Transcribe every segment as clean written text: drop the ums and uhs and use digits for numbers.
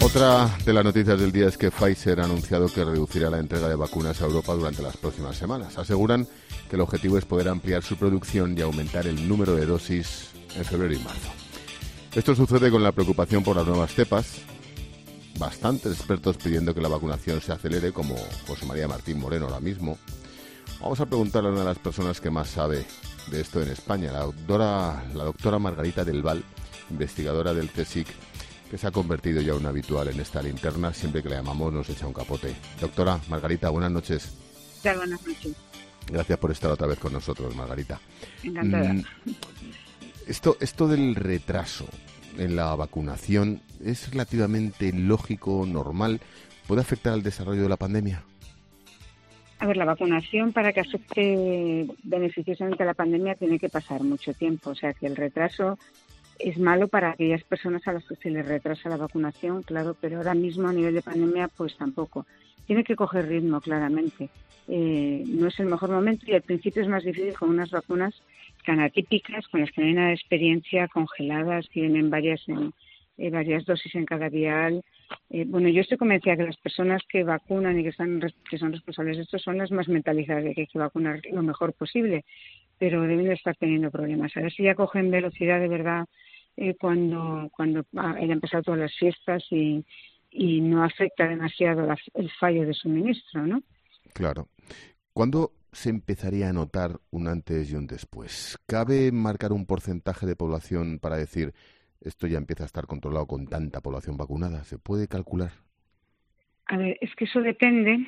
Otra de las noticias del día es que Pfizer ha anunciado que reducirá la entrega de vacunas a Europa durante las próximas semanas. Aseguran que el objetivo es poder ampliar su producción y aumentar el número de dosis en febrero y marzo. Esto sucede con la preocupación por las nuevas cepas. Bastantes expertos pidiendo que la vacunación se acelere, como José María Martín Moreno ahora mismo. Vamos a preguntarle a una de las personas que más sabe de esto en España, la doctora Margarita del Val, investigadora del CSIC, que se ha convertido ya en un habitual en esta linterna. Siempre que la llamamos nos echa un capote. Doctora Margarita, buenas noches. Ya, buenas noches. Gracias por estar otra vez con nosotros, Margarita. Encantada. Esto del retraso en la vacunación es relativamente lógico, normal. ¿Puede afectar al desarrollo de la pandemia? A ver, la vacunación para que afecte beneficiosamente a la pandemia tiene que pasar mucho tiempo. O sea, que el retraso es malo para aquellas personas a las que se les retrasa la vacunación, claro, pero ahora mismo a nivel de pandemia pues tampoco. Tiene que coger ritmo, claramente. No es el mejor momento y al principio es más difícil con unas vacunas tan atípicas, con las que no hay nada de experiencia, congeladas, tienen varias dosis en cada vial. Yo estoy convencida que las personas que vacunan y que son responsables de esto son las más mentalizadas de que hay que vacunar lo mejor posible, pero deben de estar teniendo problemas. A ver si ya cogen velocidad de verdad cuando hayan empezado todas las fiestas y no afecta demasiado el fallo de suministro, ¿no? Claro. ¿Cuándo se empezaría a notar un antes y un después? ¿Cabe marcar un porcentaje de población para decir esto ya empieza a estar controlado con tanta población vacunada? ¿Se puede calcular? A ver, es que eso depende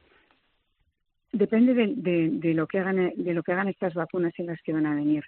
de lo que hagan estas vacunas en las que van a venir.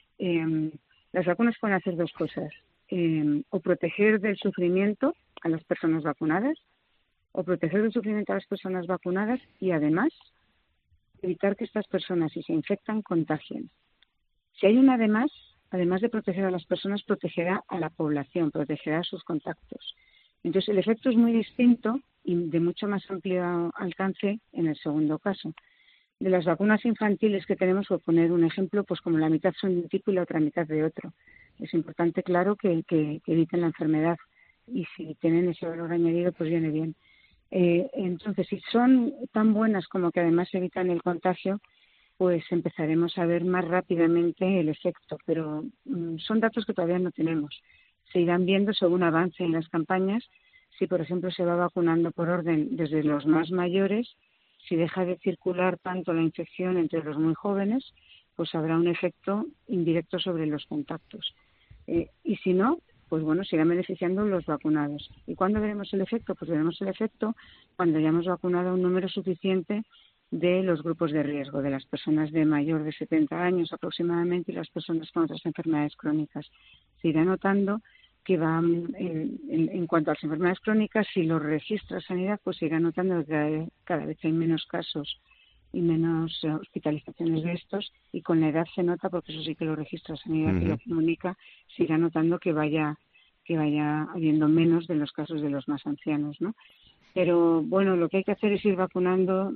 Las vacunas pueden hacer dos cosas: o proteger del sufrimiento a las personas vacunadas, o proteger del sufrimiento a las personas vacunadas y además evitar que estas personas, si se infectan, contagien. Si hay una además de proteger a las personas, protegerá a la población, protegerá a sus contactos. Entonces, el efecto es muy distinto y de mucho más amplio alcance en el segundo caso. De las vacunas infantiles que tenemos, por poner un ejemplo, pues como la mitad son de un tipo y la otra mitad de otro. Es importante, claro, que eviten la enfermedad y si tienen ese valor añadido, pues viene bien. Entonces, si son tan buenas como que además evitan el contagio, pues empezaremos a ver más rápidamente el efecto, pero son datos que todavía no tenemos. Se irán viendo según avance en las campañas. Si, por ejemplo, se va vacunando por orden desde los más mayores, si deja de circular tanto la infección entre los muy jóvenes, pues habrá un efecto indirecto sobre los contactos. Y si no, pues bueno, se irán beneficiando los vacunados. ¿Y cuándo veremos el efecto? Pues veremos el efecto cuando hayamos vacunado a un número suficiente de los grupos de riesgo, de las personas de mayor de 70 años aproximadamente y las personas con otras enfermedades crónicas. Se irá notando que van, en cuanto a las enfermedades crónicas, si lo registra Sanidad, pues se irá notando que cada vez hay menos casos y menos hospitalizaciones de estos, y con la edad se nota, porque eso sí que lo registra Sanidad y lo comunica, se irá notando que vaya habiendo menos de los casos de los más ancianos, ¿no? Pero bueno, lo que hay que hacer es ir vacunando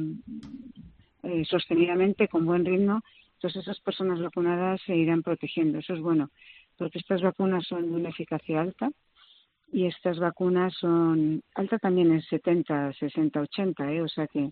sostenidamente, con buen ritmo. Entonces esas personas vacunadas se irán protegiendo. Eso es bueno, porque estas vacunas son de una eficacia alta y estas vacunas son alta también en 70, 60, 80, o sea que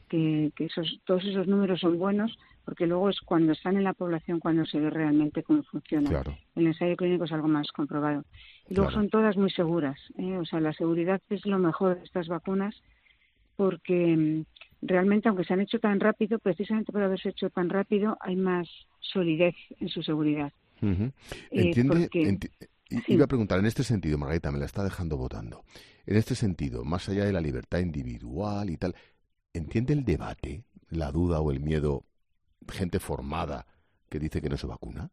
todos esos números son buenos, porque luego es cuando están en la población cuando se ve realmente cómo funciona. Claro. El ensayo clínico es algo más comprobado. Y luego son todas muy seguras, o sea, la seguridad es lo mejor de estas vacunas, porque realmente, aunque se han hecho tan rápido, precisamente por haberse hecho tan rápido, hay más solidez en su seguridad. ¿Entiende? Sí. Iba a preguntar, en este sentido, Margarita, me la está dejando votando. En este sentido, más allá de la libertad individual y tal, ¿entiende el debate, la duda o el miedo, gente formada que dice que no se vacuna?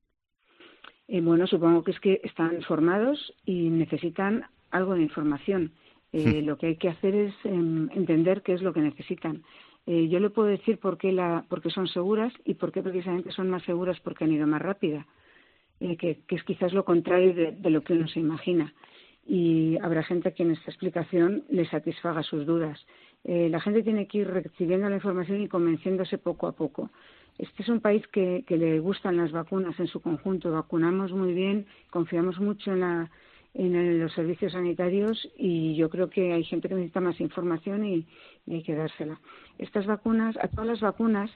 Bueno, supongo que es que están formados y necesitan algo de información. Lo que hay que hacer es entender qué es lo que necesitan. Yo le puedo decir por qué son seguras y por qué precisamente son más seguras, porque han ido más rápida, que es quizás lo contrario de lo que uno se imagina. Y habrá gente que en esta explicación le satisfaga sus dudas. La gente tiene que ir recibiendo la información y convenciéndose poco a poco. Este es un país que le gustan las vacunas en su conjunto. Vacunamos muy bien, confiamos mucho en en los servicios sanitarios, y yo creo que hay gente que necesita más información y hay que dársela. Estas vacunas, a todas las vacunas,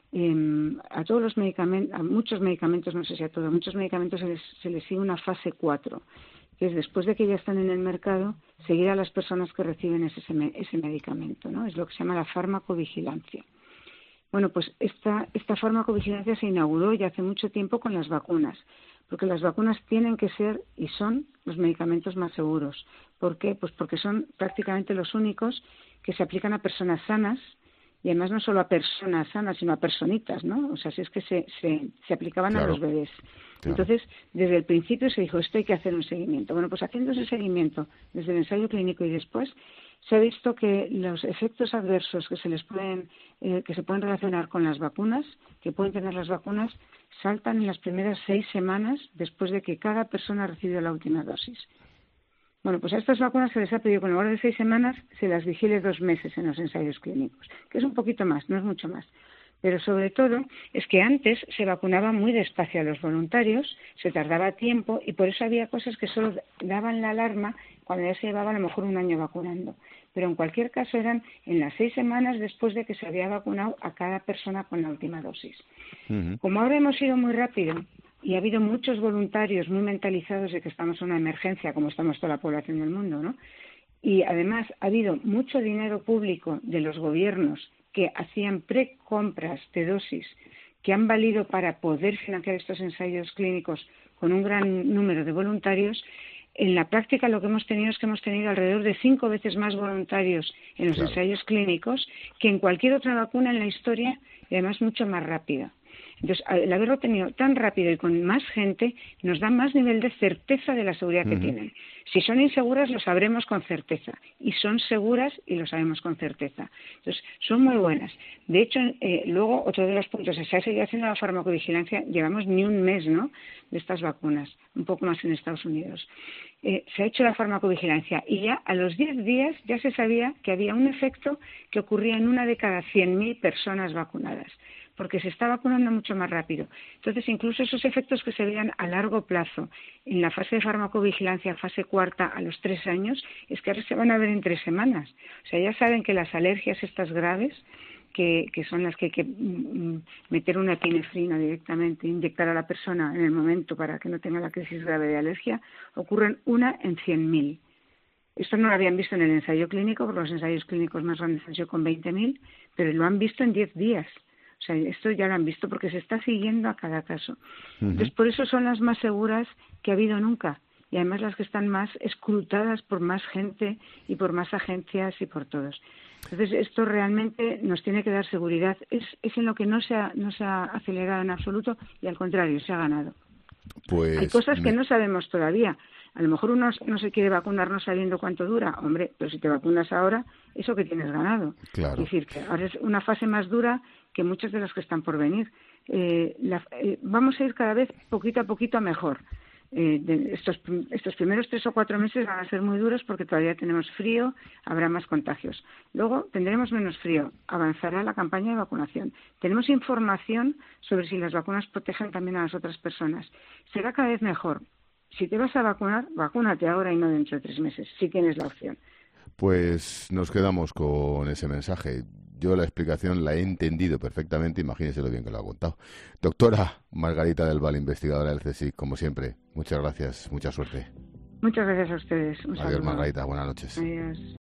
a todos los medicamentos, a muchos medicamentos, no sé si a todos, muchos medicamentos se les sigue una fase 4, que es después de que ya están en el mercado, seguir a las personas que reciben ese medicamento, ¿no? Es lo que se llama la farmacovigilancia. Bueno, pues esta farmacovigilancia se inauguró ya hace mucho tiempo con las vacunas, porque las vacunas tienen que ser y son los medicamentos más seguros. ¿Por qué? Pues porque son prácticamente los únicos que se aplican a personas sanas, y además no solo a personas sanas, sino a personitas, ¿no? O sea, si es que se aplicaban Claro, a los bebés. claro. Entonces, desde el principio se dijo, esto hay que hacer un seguimiento. Bueno, pues haciendo ese seguimiento desde el ensayo clínico y después, se ha visto que los efectos adversos que se pueden relacionar con las vacunas, que pueden tener las vacunas, saltan en las primeras 6 semanas después de que cada persona ha recibido la última dosis. Bueno, pues a estas vacunas se les ha pedido que en lugar de 6 semanas se las vigile 2 meses en los ensayos clínicos, que es un poquito más, no es mucho más. Pero sobre todo es que antes se vacunaba muy despacio a los voluntarios, se tardaba tiempo y por eso había cosas que solo daban la alarma cuando ya se llevaba a lo mejor un año vacunando. Pero en cualquier caso eran en las 6 semanas después de que se había vacunado a cada persona con la última dosis. Uh-huh. Como ahora hemos ido muy rápido y ha habido muchos voluntarios muy mentalizados de que estamos en una emergencia, como estamos toda la población del mundo, ¿no? Y además ha habido mucho dinero público de los gobiernos que hacían precompras de dosis que han valido para poder financiar estos ensayos clínicos con un gran número de voluntarios. En la práctica lo que hemos tenido es que hemos tenido alrededor de 5 veces más voluntarios en los ensayos clínicos que en cualquier otra vacuna en la historia, y además mucho más rápido. Entonces, al haberlo tenido tan rápido y con más gente, nos da más nivel de certeza de la seguridad que tienen. Si son inseguras, lo sabremos con certeza. Y son seguras y lo sabemos con certeza. Entonces, son muy buenas. De hecho, luego, otro de los puntos, se ha seguido haciendo la farmacovigilancia, llevamos ni un mes, ¿no?, de estas vacunas, un poco más en Estados Unidos. Se ha hecho la farmacovigilancia y ya a los 10 días ya se sabía que había un efecto que ocurría en 1 de cada 100.000 personas vacunadas, porque se está vacunando mucho más rápido. Entonces, incluso esos efectos que se veían a largo plazo en la fase de farmacovigilancia, fase 4, a los 3 años, es que ahora se van a ver en 3 semanas. O sea, ya saben que las alergias estas graves, que son las que hay que meter una epinefrina directamente, inyectar a la persona en el momento para que no tenga la crisis grave de alergia, ocurren 1 en 100.000. Esto no lo habían visto en el ensayo clínico, porque los ensayos clínicos más grandes han sido con 20.000, pero lo han visto en 10 días. O sea, esto ya lo han visto porque se está siguiendo a cada caso. Entonces, por eso son las más seguras que ha habido nunca. Y además las que están más escrutadas por más gente y por más agencias y por todos. Entonces, esto realmente nos tiene que dar seguridad. Es en lo que no se ha acelerado en absoluto y al contrario, se ha ganado. Pues hay cosas que no sabemos todavía. A lo mejor uno no se quiere vacunar no sabiendo cuánto dura. Hombre, pero si te vacunas ahora, eso que tienes ganado. Claro. Es decir, que ahora es una fase más dura que muchas de las que están por venir. Vamos a ir cada vez poquito a poquito a mejor. Estos primeros 3 o 4 meses van a ser muy duros porque todavía tenemos frío, habrá más contagios. Luego tendremos menos frío, avanzará la campaña de vacunación. Tenemos información sobre si las vacunas protegen también a las otras personas. Será cada vez mejor. Si te vas a vacunar, vacúnate ahora y no dentro de 3 meses, si tienes la opción. Pues nos quedamos con ese mensaje. Yo la explicación la he entendido perfectamente, imagínese lo bien que lo ha contado. Doctora Margarita del Val, investigadora del CSIC, como siempre, muchas gracias, mucha suerte. Muchas gracias a ustedes. Adiós, Margarita, buenas noches. Adiós.